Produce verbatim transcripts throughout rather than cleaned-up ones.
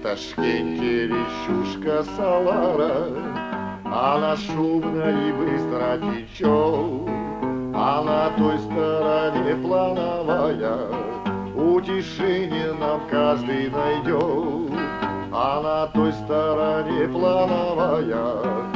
в Ташкенте речушка Салара, она шумно и быстро течет, а на той стороне плановая утешение нам каждый найдет. А на той стороне плановая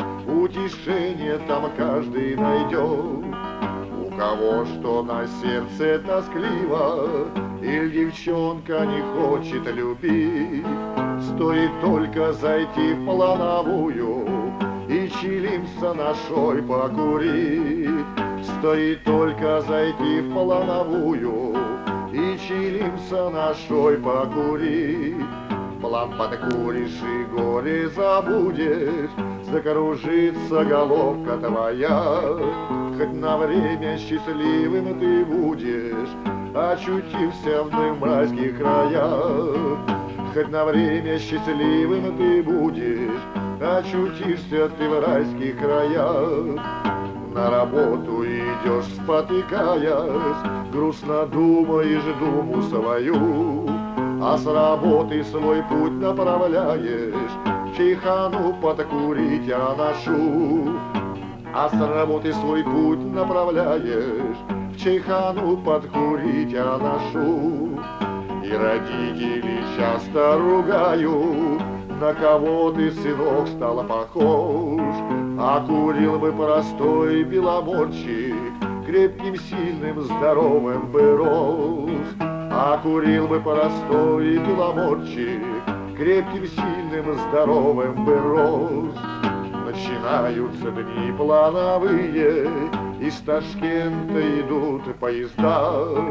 утешение там каждый найдет. У кого что на сердце тоскливо, или девчонка не хочет любить, стоит только зайти в плановую и чилимся нашой покурить. Стоит только зайти в плановую и чилимся нашой покурить. План подкуришь и горе забудешь, закружится головка твоя. Хоть на время счастливым ты будешь, очутился в райских краях. Хоть на время счастливым ты будешь, очутишься ты в райских краях. На работу идешь, спотыкаясь, грустно думаешь думу свою, а с работы свой путь направляешь, в чайхану подкурить я ношу. А с работы свой путь направляешь, в чайхану подкурить я ношу. И родители часто ругают, на кого ты, сынок, стал похож. А курил бы простой беломорчик, крепким, сильным, здоровым бы рос. А курил бы простой беломорчик, крепким, сильным, здоровым бы рос. Начинаются дни плановые, из Ташкента идут поезда,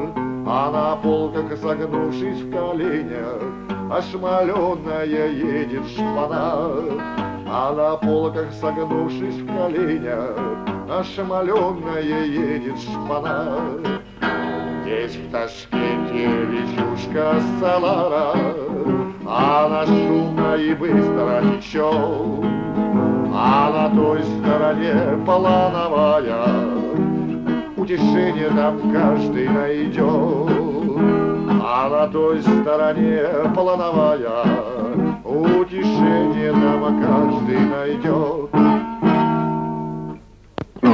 а на полках, согнувшись в коленях, ошмаленная едет шпана. А на полках, согнувшись в коленях, ошмаленная едет шпана. Есть в Ташкенте речушка Салара, она шумно и быстро течет, а на той стороне плановая утешение там каждый найдет. А на той стороне плановая утешение там каждый найдет.